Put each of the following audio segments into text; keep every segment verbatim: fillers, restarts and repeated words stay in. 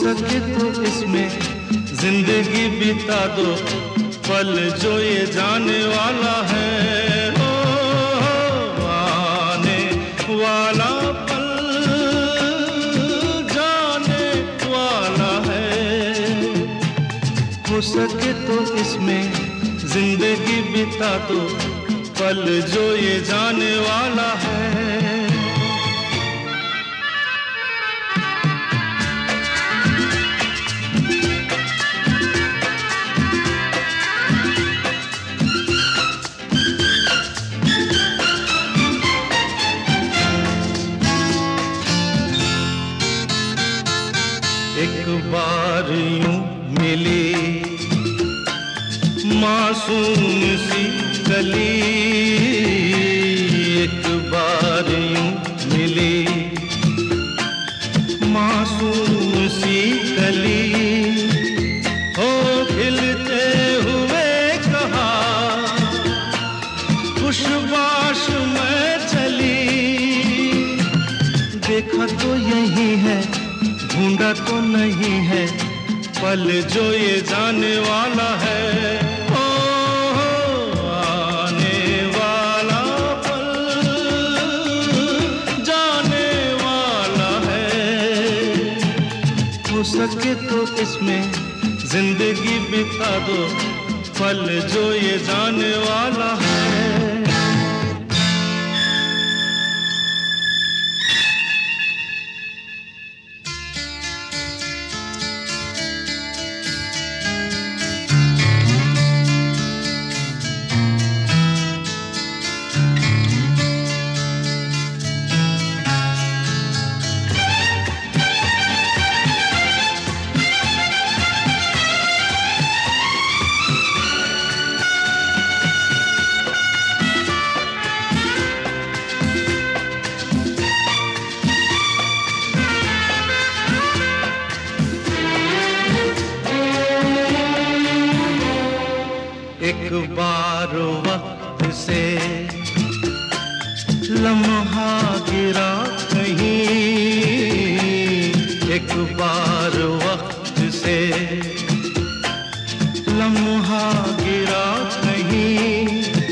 सके तो इसमें जिंदगी बिता दो, पल जो ये जाने वाला है। ओ, आने वाला पल जाने वाला है। हो सके तो इसमें जिंदगी बिता दो, पल जो ये जाने वाला है। एक बार यूं मिली मासूम सी कली, एक बार यूं मिली मासूम सी कली, हो खिलते हुए कहा खुशबाश में चली। देखा तो यही है, ढूंढा तो नहीं है, पल जो ये जाने वाला है। ओ, आने वाला पल जाने वाला है। हो सके तो इसमें जिंदगी बिता दो, पल जो ये जाने वाला है। एक बार वक्त से लम्हा गिरा कहीं, एक बार वक्त से लम्हा गिरा कहीं,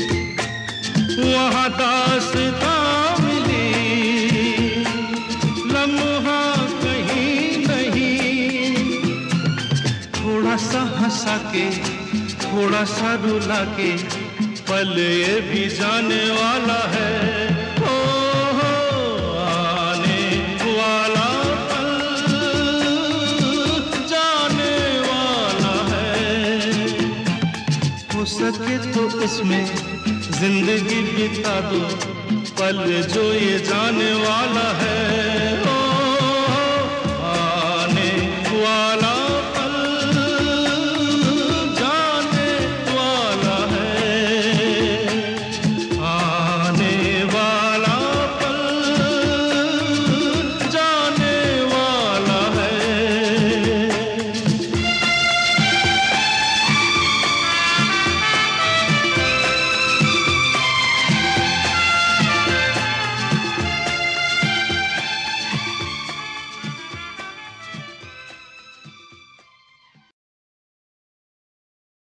वहाँ दास्तां मिली लम्हा कहीं नहीं। थोड़ा सा हंसा के थोड़ा सा रुला के, पल ये भी जाने वाला है। ओ, आने वाला पल जाने वाला है। हो सके तो इसमें जिंदगी बिता दो, पल जो ये जाने वाला है।